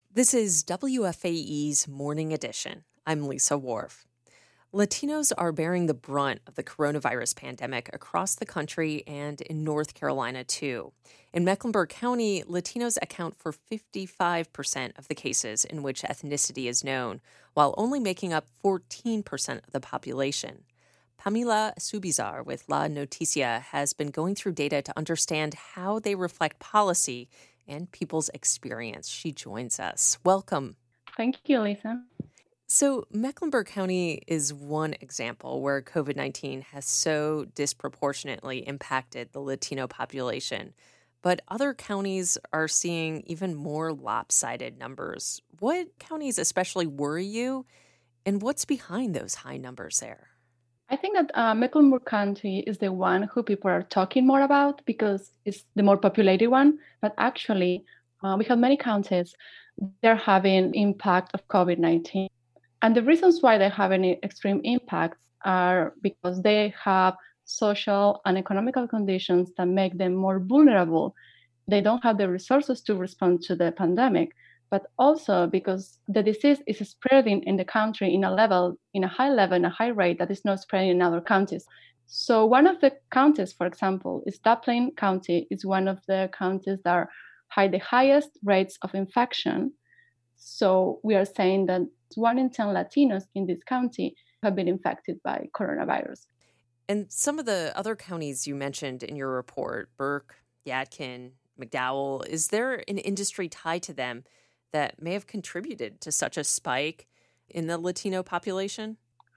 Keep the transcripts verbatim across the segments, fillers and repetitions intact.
This is W F A E's Morning Edition. I'm Lisa Wharf. Latinos are bearing the brunt of the coronavirus pandemic across the country and in North Carolina, too. In Mecklenburg County, Latinos account for fifty-five percent of the cases in which ethnicity is known, while only making up fourteen percent of the population. Pamela Subizar with La Noticia has been going through data to understand how they reflect policy and people's experience. She joins us. Welcome. Thank you, Lisa. So, Mecklenburg County is one example where COVID nineteen has so disproportionately impacted the Latino population. But other counties are seeing even more lopsided numbers. What counties especially worry you, and what's behind those high numbers there? I think that uh, Mecklenburg County is the one who people are talking more about because it's the more populated one. But actually, uh, we have many counties they're having impact of COVID nineteen. And the reasons why they're having extreme impacts are because they have social and economical conditions that make them more vulnerable. They don't have the resources to respond to the pandemic, but also because the disease is spreading in the country in a level, in a high level, in a high rate that is not spreading in other counties. So one of the counties, for example, is Duplin County, is one of the counties that have the highest rates of infection. So we are saying that one in ten Latinos in this county have been infected by coronavirus. And some of the other counties you mentioned in your report, Burke, Yadkin, McDowell, is there an industry tied to them that may have contributed to such a spike in the Latino population?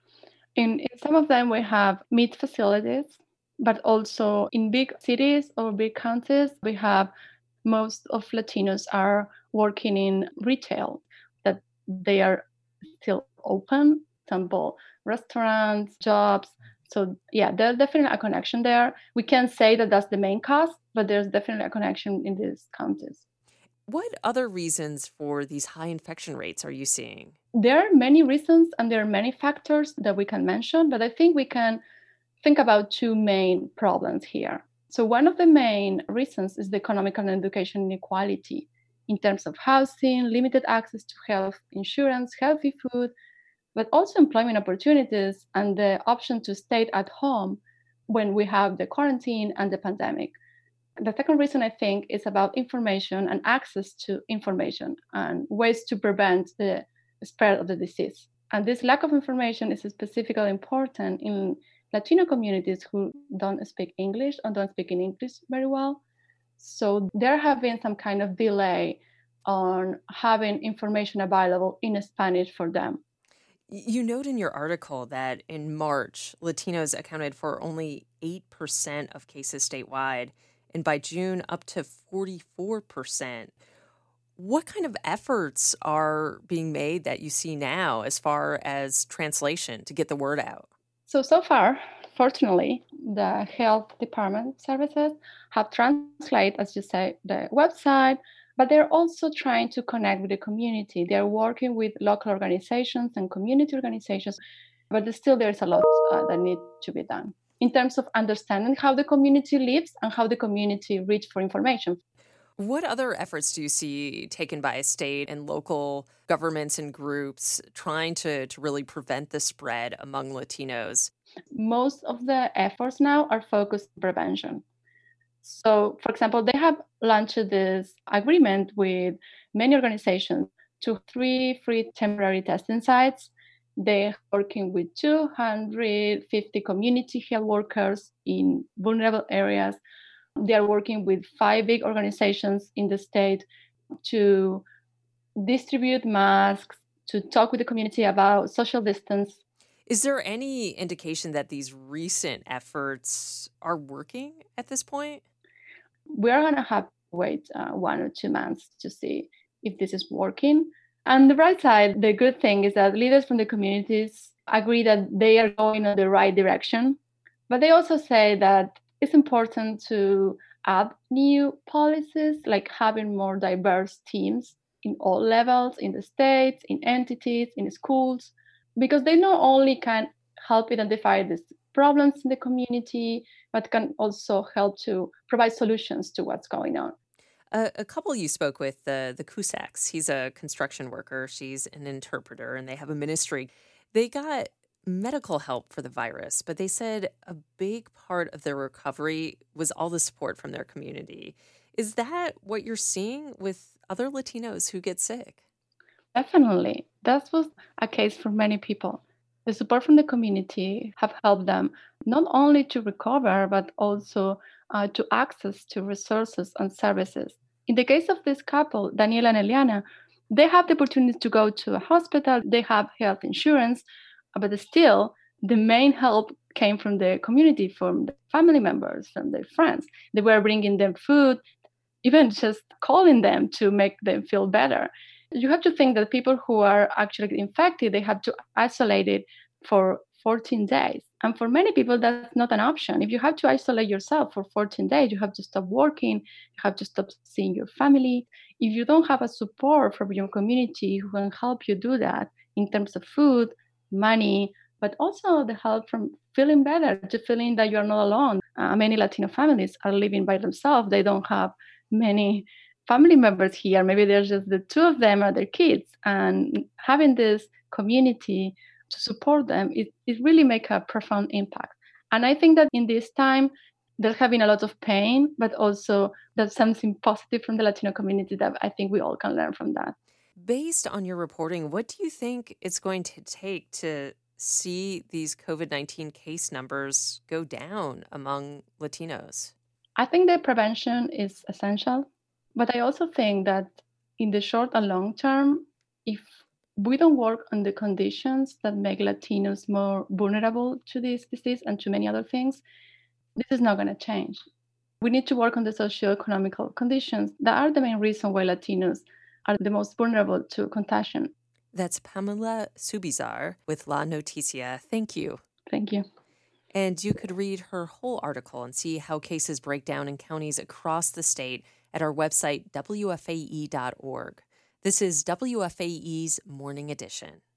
In, in some of them, we have meat facilities, but also in big cities or big counties, we have most of Latinos are working in retail, that they are still open, for example, restaurants, jobs. So yeah, there's definitely a connection there. We can't say that that's the main cause, but there's definitely a connection in these counties. What other reasons for these high infection rates are you seeing? There are many reasons and there are many factors that we can mention, but I think we can think about two main problems here. So one of the main reasons is the economic and education inequality in terms of housing, limited access to health insurance, healthy food, but also employment opportunities and the option to stay at home when we have the quarantine and the pandemic. The second reason I think is about information and access to information and ways to prevent the spread of the disease. And this lack of information is specifically important in Latino communities who don't speak English or don't speak in English very well. So there have been some kind of delay on having information available in Spanish for them. You note in your article that in March, Latinos accounted for only eight percent of cases statewide, and by June, up to forty-four percent. What kind of efforts are being made that you see now as far as translation to get the word out? So, so far, fortunately, the health department services have translated, as you say, the website, but they're also trying to connect with the community. They're working with local organizations and community organizations, but still there's a lot uh, that needs to be done in terms of understanding how the community lives and how the community reach for information. What other efforts do you see taken by state and local governments and groups trying to, to really prevent the spread among Latinos? Most of the efforts now are focused on prevention. So, for example, they have launched this agreement with many organizations to three free temporary testing sites. They're working with two hundred fifty community health workers in vulnerable areas. They are working with five big organizations in the state to distribute masks, to talk with the community about social distance. Is there any indication that these recent efforts are working at this point? We're going to have to wait uh, one or two months to see if this is working. On the right side, the good thing is that leaders from the communities agree that they are going in the right direction, but they also say that it's important to add new policies, like having more diverse teams in all levels, in the states, in entities, in schools, because they not only can help identify these problems in the community, but can also help to provide solutions to what's going on. A, a couple you spoke with, the the Cusacks, he's a construction worker, she's an interpreter, and they have a ministry. They got medical help for the virus, but they said a big part of their recovery was all the support from their community. Is that what you're seeing with other Latinos who get sick? Definitely. That was a case for many people. The support from the community have helped them not only to recover, but also uh, to access to resources and services. In the case of this couple, Daniela and Eliana, they have the opportunity to go to a hospital, they have health insurance, but still, the main help came from the community, from the family members, from their friends. They were bringing them food, even just calling them to make them feel better. You have to think that people who are actually infected, they have to isolate it for fourteen days. And for many people, that's not an option. If you have to isolate yourself for fourteen days, you have to stop working, you have to stop seeing your family. If you don't have a support from your community who can help you do that in terms of food, money, but also the help from feeling better, to feeling that you're not alone. Uh, many Latino families are living by themselves. They don't have many family members here. Maybe there's just the two of them or their kids. And having this community to support them, it, it really makes a profound impact. And I think that in this time, there's having a lot of pain, but also there's something positive from the Latino community that I think we all can learn from that. Based on your reporting, what do you think it's going to take to see these COVID nineteen case numbers go down among Latinos? I think that prevention is essential, but I also think that in the short and long term, if we don't work on the conditions that make Latinos more vulnerable to this disease and to many other things, this is not going to change. We need to work on the socioeconomic conditions that are the main reason why Latinos are the most vulnerable to contagion. That's Pamela Subizar with La Noticia. Thank you. Thank you. And you could read her whole article and see how cases break down in counties across the state at our website, W F A E dot org. This is W F A E's Morning Edition.